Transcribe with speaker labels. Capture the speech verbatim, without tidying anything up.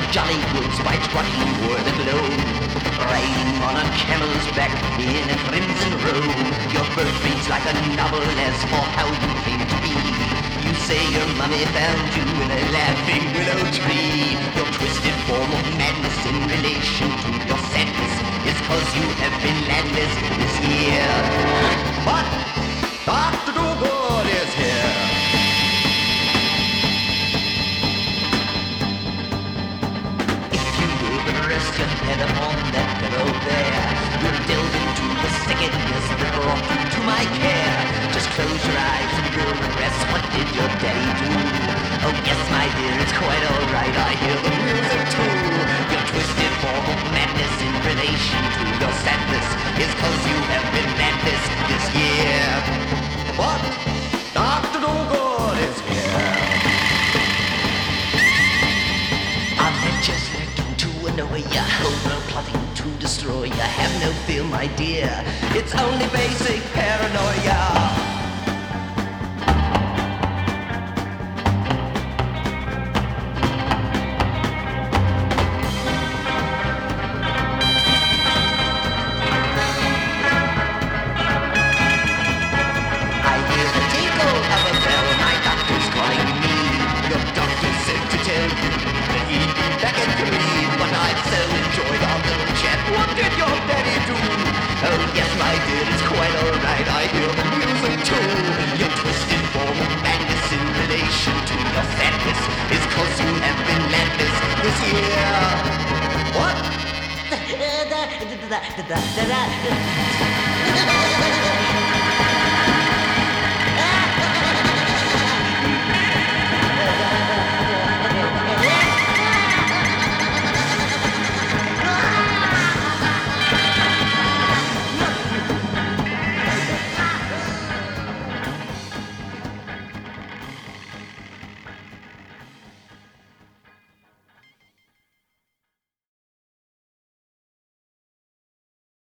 Speaker 1: jolly woods by trotting o'er the globe, riding on a camel's back in a crimson robe. Your birth reads like a novel as for how you came to be. You say your mummy found you in a laughing willow tree. Your twisted form of madness in relation to your sadness is cause you have been landless this year. But Doctor Dogood is here. If you will rest your head upon that pillow there, you'll delve into the sickedness that brought you to my care. Just close your eyes and you'll regress. What did your daddy do? Oh yes, my dear, it's quite alright. I hear the music too. Your twisted form of madness in relation to your sadness is cause you have been madness this year. But Doctor Dogood is here. Adventures lurking to annoy ya, homeworld plotting to destroy ya. Have no fear, my dear, it's only basic paranoia. Da da da da da.